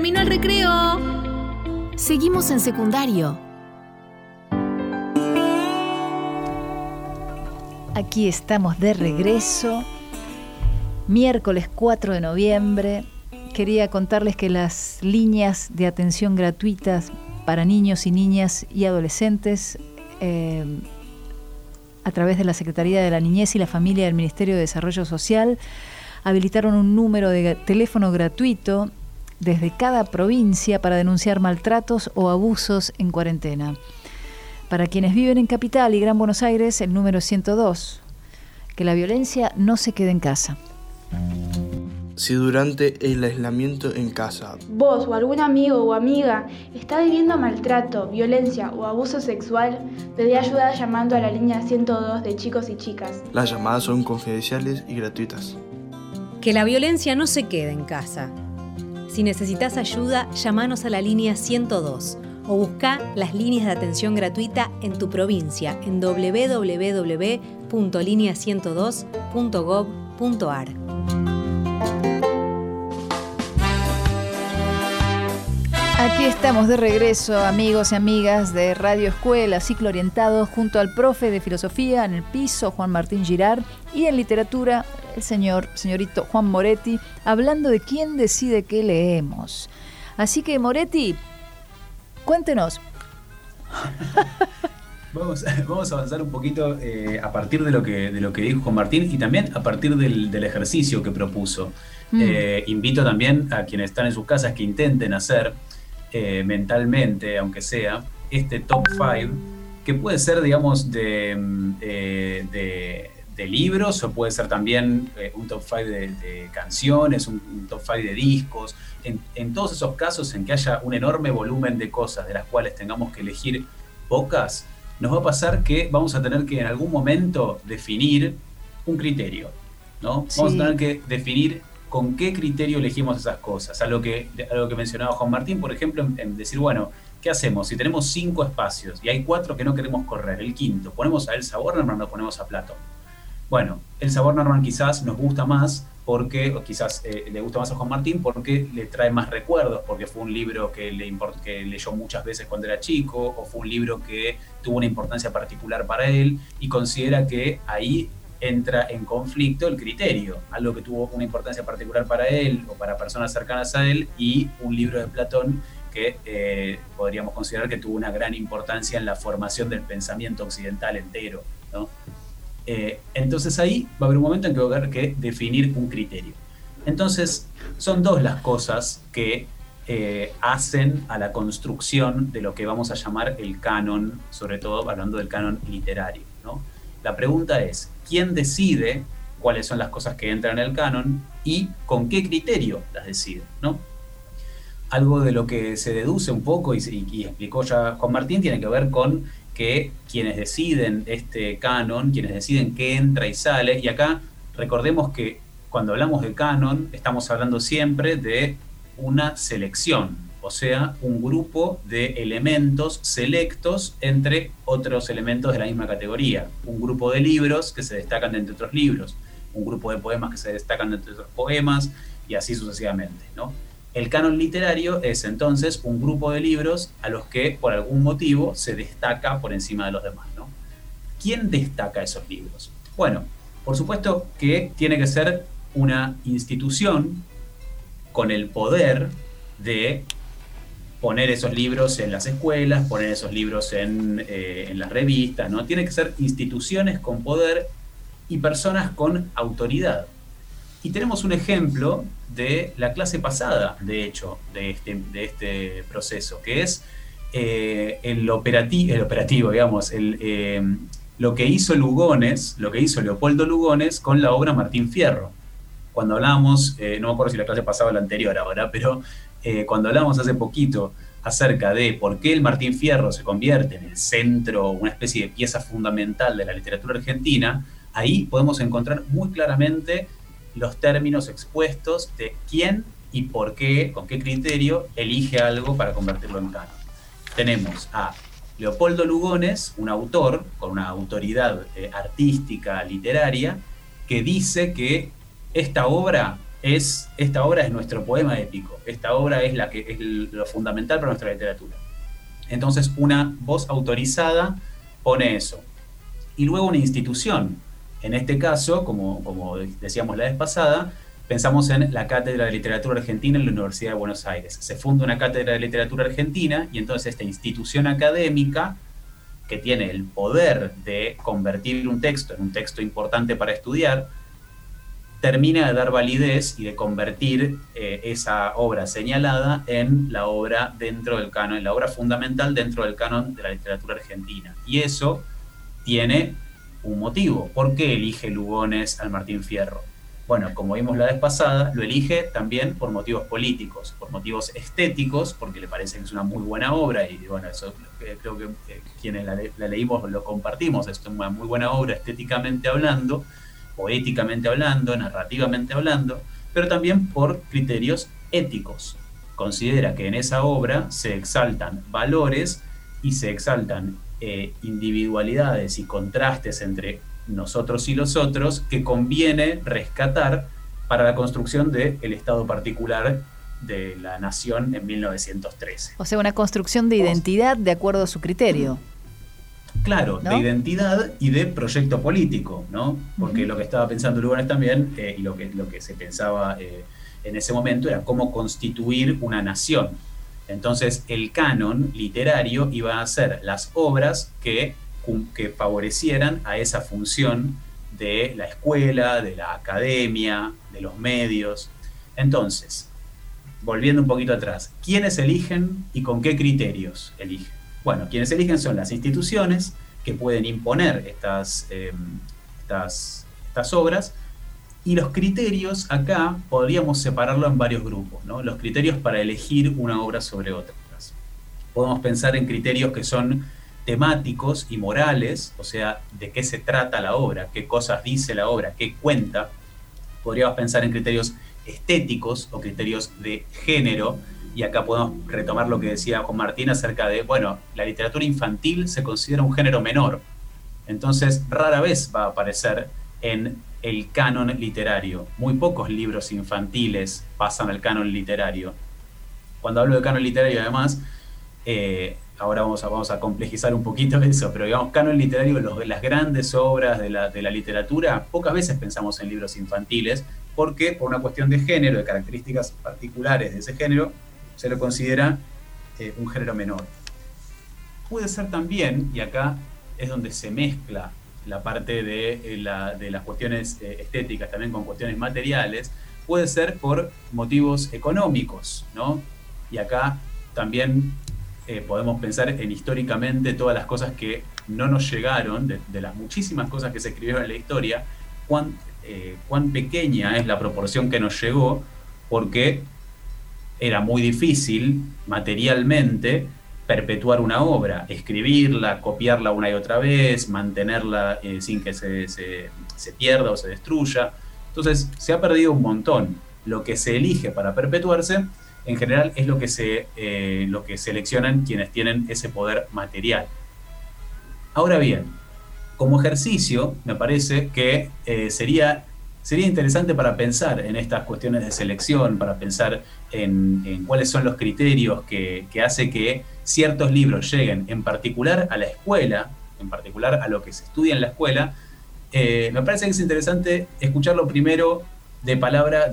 terminó el recreo. Seguimos en secundario. Aquí estamos de regreso. Miércoles 4 de noviembre. Quería contarles que las líneas de atención gratuitas para niños y niñas y adolescentes a través de la Secretaría de la Niñez y la Familia del Ministerio de Desarrollo Social habilitaron un número de teléfono gratuito desde cada provincia para denunciar maltratos o abusos en cuarentena. Para quienes viven en Capital y Gran Buenos Aires, el número es 102. Que la violencia no se quede en casa. Si durante el aislamiento en casa vos o algún amigo o amiga está viviendo maltrato, violencia o abuso sexual, pedí ayuda llamando a la línea 102 de chicos y chicas. Las llamadas son confidenciales y gratuitas. Que la violencia no se quede en casa. Si necesitas ayuda, llamanos a la línea 102 o busca las líneas de atención gratuita en tu provincia en www.linea102.gov.ar. Aquí estamos de regreso, amigos y amigas de Radio Escuela, ciclo orientado, junto al profe de filosofía en el piso, Juan Martín Girard, y en literatura, el señorito Juan Moretti, hablando de quién decide qué leemos. Así que, Moretti, cuéntenos. Vamos a avanzar un poquito a partir de lo que dijo Juan Martín y también a partir del ejercicio que propuso. Invito también a quienes están en sus casas que intenten hacer mentalmente, aunque sea, este top 5, que puede ser, digamos, de libros, o puede ser también un top 5 de canciones, un top 5 de discos. En todos esos casos en que haya un enorme volumen de cosas de las cuales tengamos que elegir pocas, nos va a pasar que vamos a tener que en algún momento definir un criterio, ¿no? Sí. Vamos a tener que definir con qué criterio elegimos esas cosas. A lo que mencionaba Juan Martín, por ejemplo, en decir, bueno, ¿qué hacemos? Si tenemos 5 espacios y hay 4 que no queremos correr, el quinto, ¿ponemos a Elsa Bornemann o ponemos a Platón? Bueno, Elsa Bornemann quizás nos gusta más porque, o quizás le gusta más a Juan Martín porque le trae más recuerdos, porque fue un libro que leyó muchas veces cuando era chico, o fue un libro que tuvo una importancia particular para él, y considera que ahí entra en conflicto el criterio, algo que tuvo una importancia particular para él o para personas cercanas a él, y un libro de Platón que podríamos considerar que tuvo una gran importancia en la formación del pensamiento occidental entero, ¿no? Entonces ahí va a haber un momento en que va a haber que definir un criterio. Entonces son 2 las cosas que hacen a la construcción de lo que vamos a llamar el canon, sobre todo hablando del canon literario, ¿no? La pregunta es, ¿quién decide cuáles son las cosas que entran en el canon y con qué criterio las decide, ¿no? Algo de lo que se deduce un poco y explicó ya Juan Martín tiene que ver con que quienes deciden este canon, quienes deciden qué entra y sale, y acá recordemos que cuando hablamos de canon estamos hablando siempre de una selección, o sea, un grupo de elementos selectos entre otros elementos de la misma categoría, un grupo de libros que se destacan de entre otros libros, un grupo de poemas que se destacan de entre otros poemas, y así sucesivamente, ¿no? El canon literario es entonces un grupo de libros a los que por algún motivo se destaca por encima de los demás, ¿no? ¿Quién destaca esos libros? Bueno, por supuesto que tiene que ser una institución con el poder de poner esos libros en las escuelas, poner esos libros en las revistas, ¿no? Tiene que ser instituciones con poder y personas con autoridad. Y tenemos un ejemplo de la clase pasada, de hecho, de este proceso, que es el operativo, digamos, lo que hizo Lugones, lo que hizo Leopoldo Lugones con la obra Martín Fierro. Cuando hablamos, no me acuerdo si la clase pasaba o la anterior ahora, pero cuando hablamos hace poquito acerca de por qué el Martín Fierro se convierte en el centro, una especie de pieza fundamental de la literatura argentina, ahí podemos encontrar muy claramente los términos expuestos de quién y por qué, con qué criterio elige algo para convertirlo en canon. Tenemos a Leopoldo Lugones, un autor con una autoridad artística, literaria, que dice que esta obra esta obra es nuestro poema épico, esta obra es lo fundamental para nuestra literatura. Entonces una voz autorizada pone eso. Y luego una institución, en este caso, como decíamos la vez pasada, pensamos en la Cátedra de Literatura Argentina en la Universidad de Buenos Aires. Se funda una Cátedra de Literatura Argentina y entonces esta institución académica, que tiene el poder de convertir un texto en un texto importante para estudiar, termina de dar validez y de convertir esa obra señalada en la obra dentro del canon, en la obra fundamental dentro del canon de la literatura argentina. Y eso tiene un motivo. ¿Por qué elige Lugones al Martín Fierro? Bueno, como vimos la vez pasada, lo elige también por motivos políticos, por motivos estéticos, porque le parece que es una muy buena obra, y bueno, eso creo que quienes la leímos lo compartimos, es una muy buena obra estéticamente hablando, poéticamente hablando, narrativamente hablando, pero también por criterios éticos. Considera que en esa obra se exaltan valores y se exaltan individualidades y contrastes entre nosotros y los otros que conviene rescatar para la construcción del Estado particular de la nación en 1913. O sea, una construcción de identidad de acuerdo a su criterio. Claro, ¿no? De identidad y de proyecto político, ¿no? Porque lo que estaba pensando Lugones también, y lo que se pensaba en ese momento, era cómo constituir una nación. Entonces, el canon literario iba a ser las obras que favorecieran a esa función de la escuela, de la academia, de los medios. Entonces, volviendo un poquito atrás, ¿quiénes eligen y con qué criterios eligen? Bueno, quienes eligen son las instituciones que pueden imponer estas obras, y los criterios acá podríamos separarlo en varios grupos, ¿no? Los criterios para elegir una obra sobre otras. Podemos pensar en criterios que son temáticos y morales, o sea, de qué se trata la obra, qué cosas dice la obra, qué cuenta. Podríamos pensar en criterios estéticos o criterios de género, y acá podemos retomar lo que decía Juan Martín acerca de, bueno, la literatura infantil se considera un género menor, entonces rara vez va a aparecer en el canon literario. Muy pocos libros infantiles pasan al canon literario. Cuando hablo de canon literario, además, ahora vamos a complejizar un poquito eso, pero digamos, canon literario, las grandes obras de la literatura, pocas veces pensamos en libros infantiles, porque por una cuestión de género, de características particulares de ese género, se lo considera un género menor. Puede ser también, y acá es donde se mezcla la parte de las cuestiones estéticas también con cuestiones materiales, puede ser por motivos económicos, ¿no? Y acá también podemos pensar en históricamente todas las cosas que no nos llegaron, de las muchísimas cosas que se escribieron en la historia, cuán pequeña es la proporción que nos llegó, porque era muy difícil materialmente perpetuar una obra, escribirla, copiarla una y otra vez, mantenerla sin que se pierda o se destruya. Entonces se ha perdido un montón. Lo que se elige para perpetuarse, en general, es lo que seleccionan quienes tienen ese poder material. Ahora bien, como ejercicio, me parece que sería interesante para pensar en estas cuestiones de selección, para pensar en cuáles son los criterios que hace que ciertos libros lleguen en particular a la escuela, en particular a lo que se estudia en la escuela. Me parece que es interesante escucharlo primero de palabra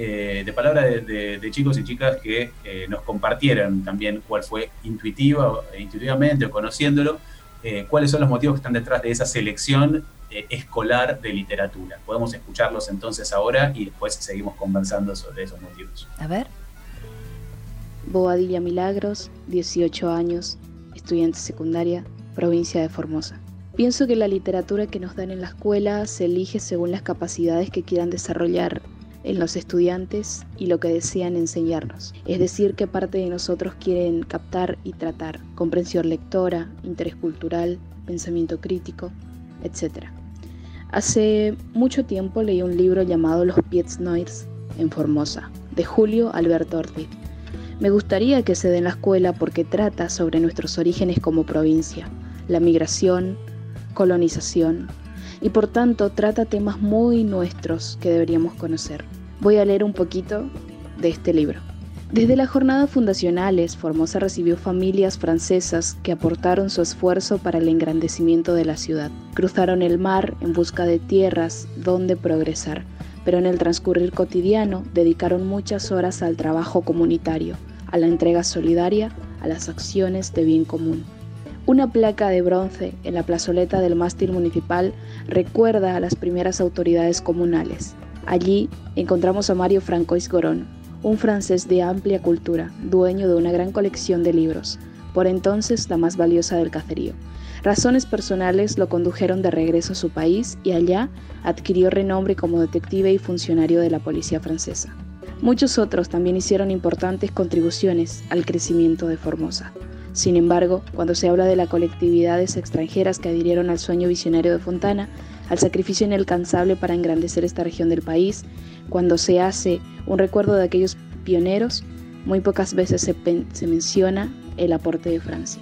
de chicos y chicas que nos compartieran también cuál fue intuitivamente o conociéndolo, cuáles son los motivos que están detrás de esa selección escolar de literatura. Podemos escucharlos entonces ahora y después seguimos conversando sobre esos motivos. A ver. Bobadilla Milagros, 18 años, estudiante secundaria, provincia de Formosa. Pienso que la literatura que nos dan en la escuela se elige según las capacidades que quieran desarrollar en los estudiantes y lo que desean enseñarnos. Es decir, qué parte de nosotros quieren captar y tratar. Comprensión lectora, interés cultural, pensamiento crítico, etc. Hace mucho tiempo leí un libro llamado Los Pieds Noirs en Formosa, de Julio Alberto Ortiz. Me gustaría que se dé en la escuela porque trata sobre nuestros orígenes como provincia, la migración, colonización, y por tanto trata temas muy nuestros que deberíamos conocer. Voy a leer un poquito de este libro. Desde las jornadas fundacionales, Formosa recibió familias francesas que aportaron su esfuerzo para el engrandecimiento de la ciudad. Cruzaron el mar en busca de tierras donde progresar, pero en el transcurrir cotidiano dedicaron muchas horas al trabajo comunitario, a la entrega solidaria, a las acciones de bien común. Una placa de bronce en la plazoleta del mástil municipal recuerda a las primeras autoridades comunales. Allí encontramos a Mario Francois Gorón, un francés de amplia cultura, dueño de una gran colección de libros, por entonces la más valiosa del caserío. Razones personales lo condujeron de regreso a su país y allá adquirió renombre como detective y funcionario de la policía francesa. Muchos otros también hicieron importantes contribuciones al crecimiento de Formosa. Sin embargo, cuando se habla de las colectividades extranjeras que adhirieron al sueño visionario de Fontana, al sacrificio inalcanzable para engrandecer esta región del país, cuando se hace un recuerdo de aquellos pioneros, muy pocas veces se menciona el aporte de Francia.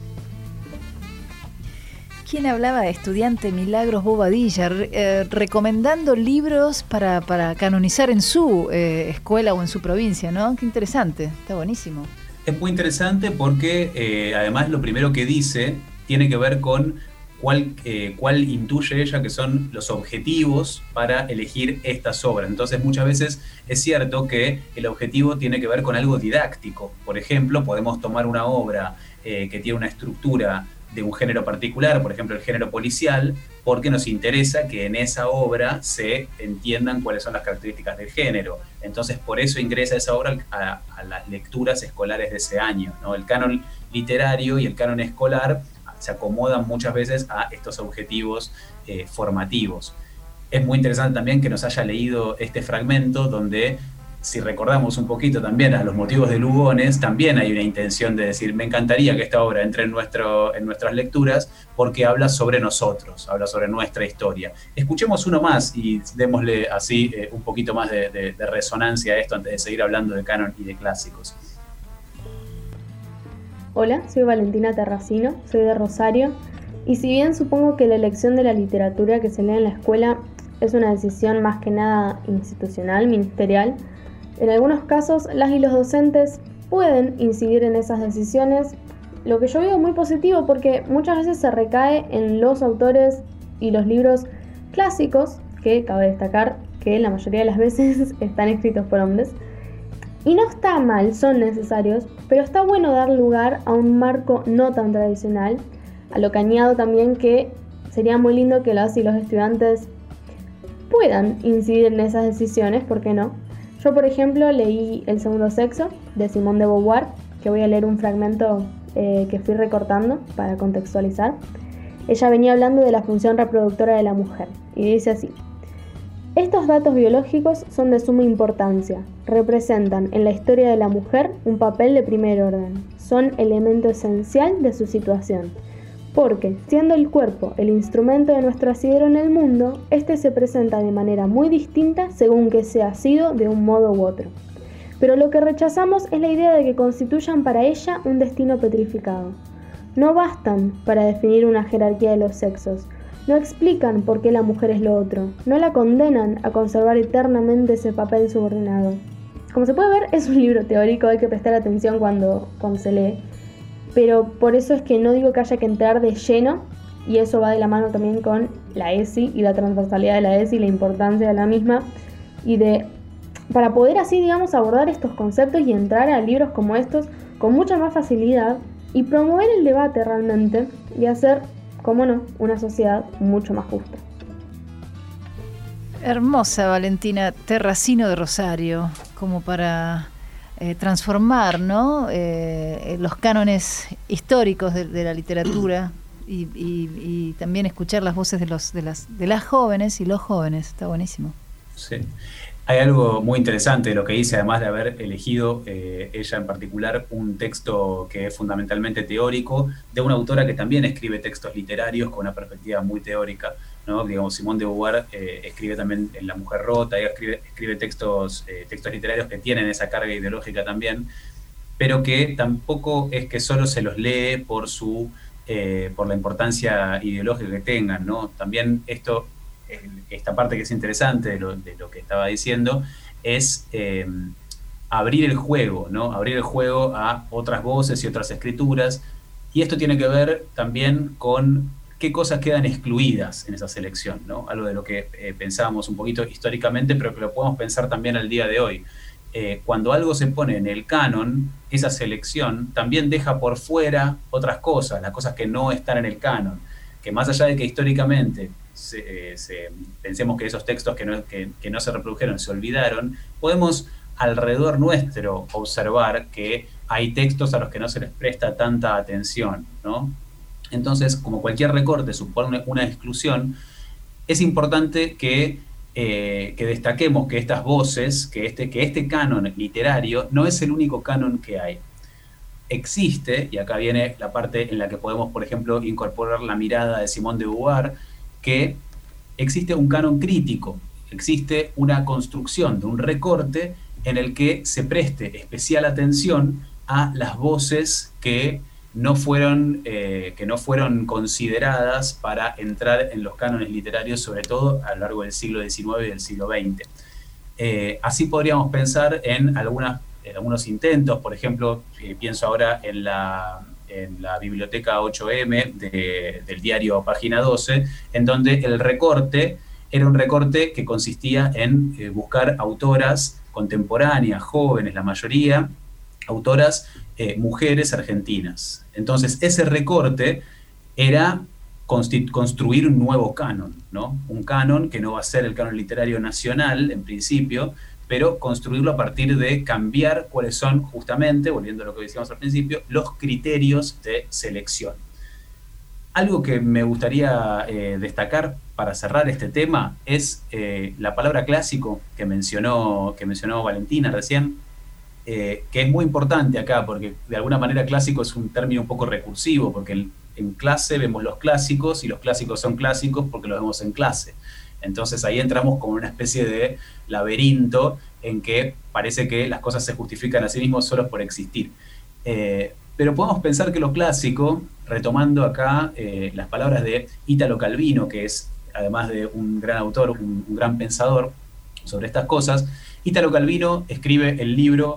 ¿Quién hablaba de estudiante Milagros Bobadilla, recomendando libros para canonizar en su escuela o en su provincia, ¿no? Qué interesante, está buenísimo. Es muy interesante porque además lo primero que dice tiene que ver con cuál intuye ella que son los objetivos para elegir estas obras. Entonces muchas veces es cierto que el objetivo tiene que ver con algo didáctico. Por ejemplo, podemos tomar una obra que tiene una estructura de un género particular, por ejemplo el género policial, porque nos interesa que en esa obra se entiendan cuáles son las características del género. Entonces por eso ingresa esa obra a las lecturas escolares de ese año, ¿no? El canon literario y el canon escolar se acomodan muchas veces a estos objetivos formativos. Es muy interesante también que nos haya leído este fragmento donde, si recordamos un poquito también a los motivos de Lugones, también hay una intención de decir, me encantaría que esta obra entre en nuestras lecturas porque habla sobre nosotros, habla sobre nuestra historia. Escuchemos uno más y démosle así un poquito más de resonancia a esto antes de seguir hablando de canon y de clásicos. Hola, soy Valentina Terracino, soy de Rosario, y si bien supongo que la elección de la literatura que se lee en la escuela es una decisión más que nada institucional, ministerial, en algunos casos las y los docentes pueden incidir en esas decisiones, lo que yo veo muy positivo porque muchas veces se recae en los autores y los libros clásicos, que cabe destacar que la mayoría de las veces están escritos por hombres. Y no está mal, son necesarios, pero está bueno dar lugar a un marco no tan tradicional, a lo que añado también que sería muy lindo que las y los estudiantes puedan incidir en esas decisiones, ¿por qué no? Yo, por ejemplo, leí El segundo sexo, de Simone de Beauvoir, que voy a leer un fragmento que fui recortando para contextualizar. Ella venía hablando de la función reproductora de la mujer, y dice así: estos datos biológicos son de suma importancia, representan en la historia de la mujer un papel de primer orden, son elemento esencial de su situación, porque, siendo el cuerpo el instrumento de nuestro asidero en el mundo, este se presenta de manera muy distinta según que sea sido de un modo u otro. Pero lo que rechazamos es la idea de que constituyan para ella un destino petrificado. No bastan para definir una jerarquía de los sexos, no explican por qué la mujer es lo otro, no la condenan a conservar eternamente ese papel subordinado. Como se puede ver, es un libro teórico, hay que prestar atención cuando se lee, pero por eso es que no digo que haya que entrar de lleno, y eso va de la mano también con la ESI y la transversalidad de la ESI y la importancia de la misma, para poder así, digamos, abordar estos conceptos y entrar a libros como estos con mucha más facilidad y promover el debate realmente y hacer, cómo no, una sociedad mucho más justa. Hermosa Valentina Terracino de Rosario, como para transformar, ¿no? Los cánones históricos de la literatura y también escuchar las voces de las jóvenes y los jóvenes. Está buenísimo. Sí. Hay algo muy interesante de lo que dice, además de haber elegido ella en particular un texto que es fundamentalmente teórico, de una autora que también escribe textos literarios con una perspectiva muy teórica, ¿no? Digamos, Simone de Beauvoir escribe también en La mujer rota, ella escribe textos literarios que tienen esa carga ideológica también, pero que tampoco es que solo se los lee por la importancia ideológica que tengan, ¿no? También esta parte que es interesante de lo que estaba diciendo, es abrir el juego, ¿no? Abrir el juego a otras voces y otras escrituras. Y esto tiene que ver también con qué cosas quedan excluidas en esa selección, ¿no? Algo de lo que pensábamos un poquito históricamente, pero que lo podemos pensar también al día de hoy. Cuando algo se pone en el canon, esa selección también deja por fuera otras cosas, las cosas que no están en el canon, que más allá de que históricamente pensemos que esos textos que no se reprodujeron se olvidaron, podemos alrededor nuestro observar que hay textos a los que no se les presta tanta atención, ¿no? Entonces, como cualquier recorte supone una exclusión, es importante que destaquemos que estas voces, que este canon literario no es el único canon que hay. Existe, y acá viene la parte en la que podemos, por ejemplo, incorporar la mirada de Simone de Beauvoir, que existe un canon crítico, existe una construcción de un recorte en el que se preste especial atención a las voces que no fueron consideradas para entrar en los cánones literarios, sobre todo a lo largo del siglo XIX y del siglo XX. Así podríamos pensar en algunos intentos, por ejemplo, pienso ahora en la biblioteca 8M del diario Página 12, en donde el recorte era un recorte que consistía en buscar autoras contemporáneas, jóvenes, la mayoría, autoras mujeres argentinas. Entonces, ese recorte era construir un nuevo canon, ¿no? Un canon que no va a ser el canon literario nacional, en principio, pero construirlo a partir de cambiar cuáles son, justamente, volviendo a lo que decíamos al principio, los criterios de selección. Algo que me gustaría destacar para cerrar este tema es la palabra clásico que mencionó Valentina recién, que es muy importante acá, porque de alguna manera clásico es un término un poco recursivo, porque en clase vemos los clásicos y los clásicos son clásicos porque los vemos en clase. Entonces ahí entramos como una especie de laberinto en que parece que las cosas se justifican a sí mismos solo por existir. Pero podemos pensar que lo clásico, retomando acá las palabras de Italo Calvino, que es, además de un gran autor, un gran pensador sobre estas cosas, Italo Calvino escribe el libro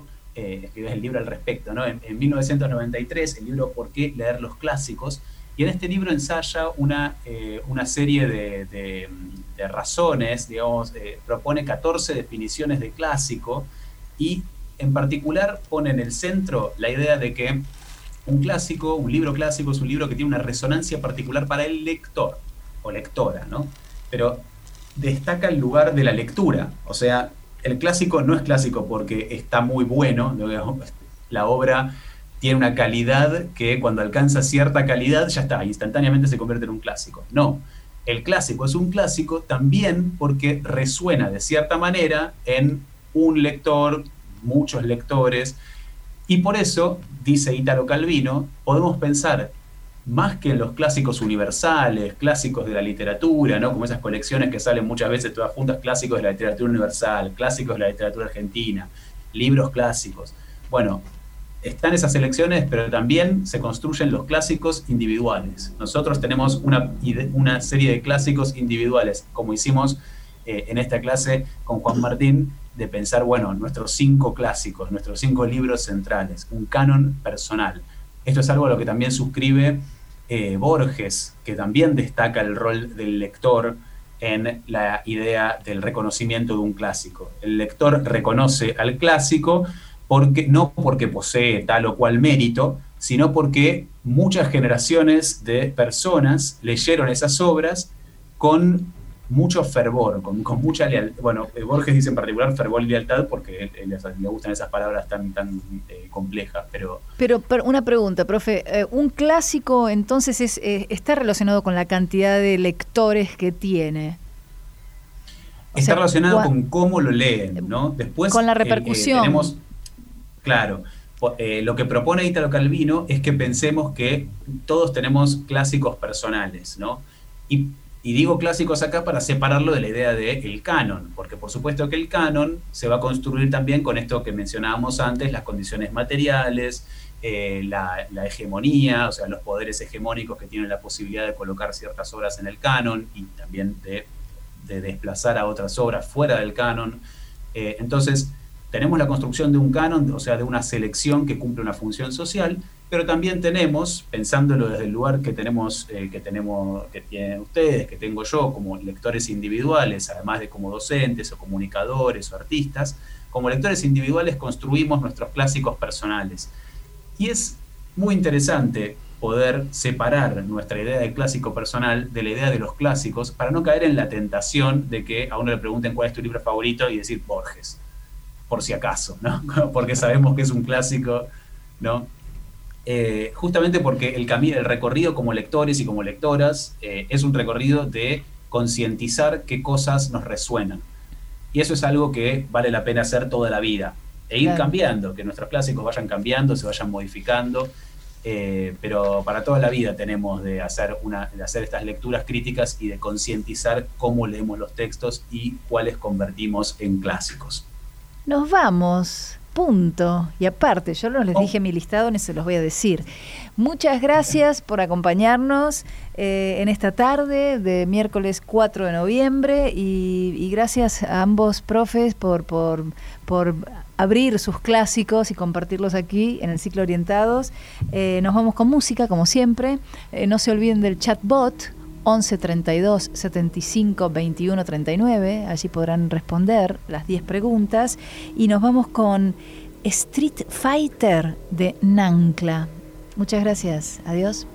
al respecto, ¿no? En 1993, el libro ¿Por qué leer los clásicos? Y en este libro ensaya una serie de razones, digamos, propone 14 definiciones de clásico y en particular pone en el centro la idea de que un libro clásico es un libro que tiene una resonancia particular para el lector o lectora, ¿no? Pero destaca el lugar de la lectura, o sea, el clásico no es clásico porque está muy bueno, la obra tiene una calidad que cuando alcanza cierta calidad ya está, instantáneamente se convierte en un clásico. No, el clásico es un clásico también porque resuena de cierta manera en un lector, muchos lectores, y por eso, dice Italo Calvino, podemos pensar más que en los clásicos universales, clásicos de la literatura, ¿no? Como esas colecciones que salen muchas veces todas juntas, clásicos de la literatura universal, clásicos de la literatura argentina, libros clásicos. Bueno, están esas selecciones, pero también se construyen los clásicos individuales. Nosotros tenemos una serie de clásicos individuales, como hicimos en esta clase con Juan Martín, de pensar, bueno, nuestros 5 clásicos, nuestros 5 libros centrales, un canon personal. Esto es algo a lo que también suscribe Borges, que también destaca el rol del lector en la idea del reconocimiento de un clásico. El lector reconoce al clásico no porque posee tal o cual mérito, sino porque muchas generaciones de personas leyeron esas obras con mucho fervor, con mucha lealtad. Bueno, Borges dice en particular fervor y lealtad porque le gustan esas palabras tan complejas. Pero una pregunta, profe. ¿Un clásico entonces está relacionado con la cantidad de lectores que tiene? Está relacionado con cómo lo leen, ¿no? Después con la repercusión. Tenemos, claro, lo que propone Italo Calvino es que pensemos que todos tenemos clásicos personales, ¿no? Y digo clásicos acá para separarlo de la idea del canon, porque por supuesto que el canon se va a construir también con esto que mencionábamos antes, las condiciones materiales, la hegemonía, o sea, los poderes hegemónicos que tienen la posibilidad de colocar ciertas obras en el canon y también de desplazar a otras obras fuera del canon. Entonces, tenemos la construcción de un canon, o sea, de una selección que cumple una función social, pero también tenemos, pensándolo desde el lugar que tienen ustedes, que tengo yo, como lectores individuales, además de como docentes o comunicadores o artistas, como lectores individuales construimos nuestros clásicos personales. Y es muy interesante poder separar nuestra idea de clásico personal de la idea de los clásicos para no caer en la tentación de que a uno le pregunten cuál es tu libro favorito y decir Borges, por si acaso, ¿no? Porque sabemos que es un clásico, ¿no? Justamente porque el recorrido como lectores y como lectoras es un recorrido de concientizar qué cosas nos resuenan. Y eso es algo que vale la pena hacer toda la vida. E ir cambiando, que nuestros clásicos vayan cambiando, se vayan modificando. Pero para toda la vida tenemos de hacer estas lecturas críticas y de concientizar cómo leemos los textos y cuáles convertimos en clásicos. Nos vamos, punto. Y aparte, yo no les dije mi listado, ni se los voy a decir. Muchas gracias por acompañarnos en esta tarde de miércoles 4 de noviembre y gracias a ambos profes por abrir sus clásicos y compartirlos aquí en el ciclo Orientados. Nos vamos con música, como siempre. No se olviden del chatbot 11 32 75 21 39. Allí podrán responder las 10 preguntas. Y nos vamos con Street Fighter de Nancla. Muchas gracias. Adiós.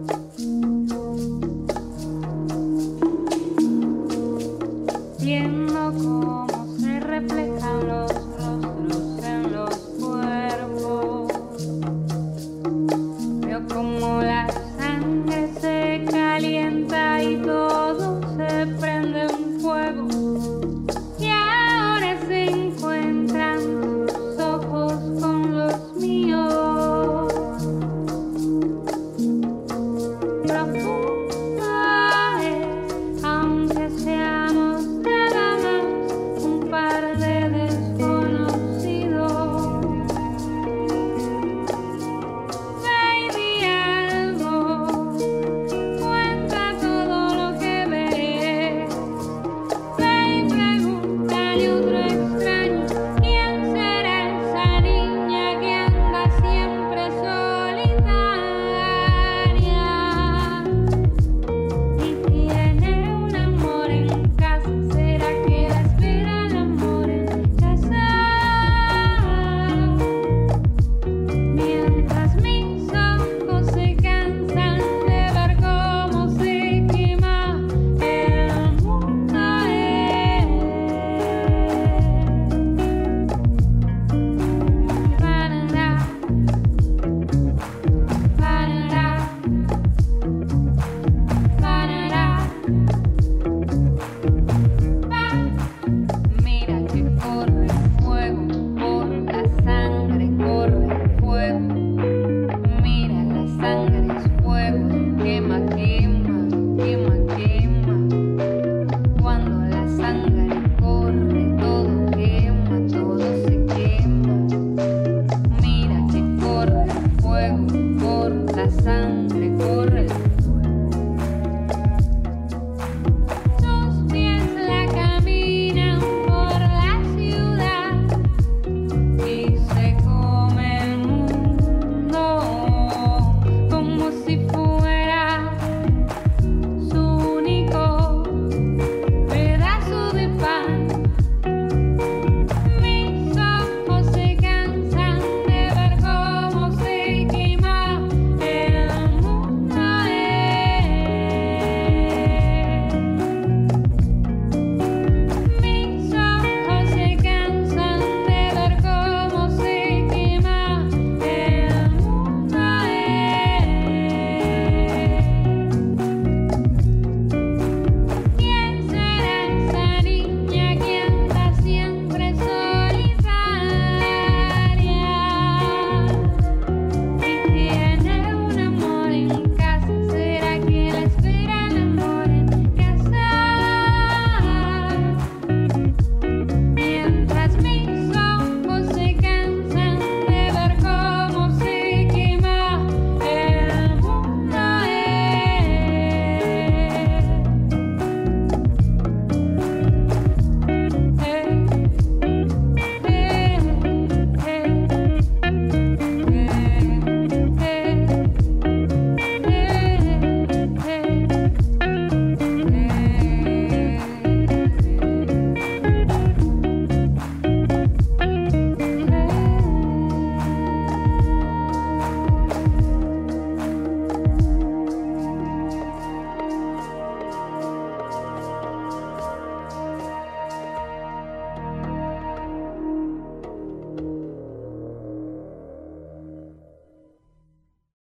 Tiempo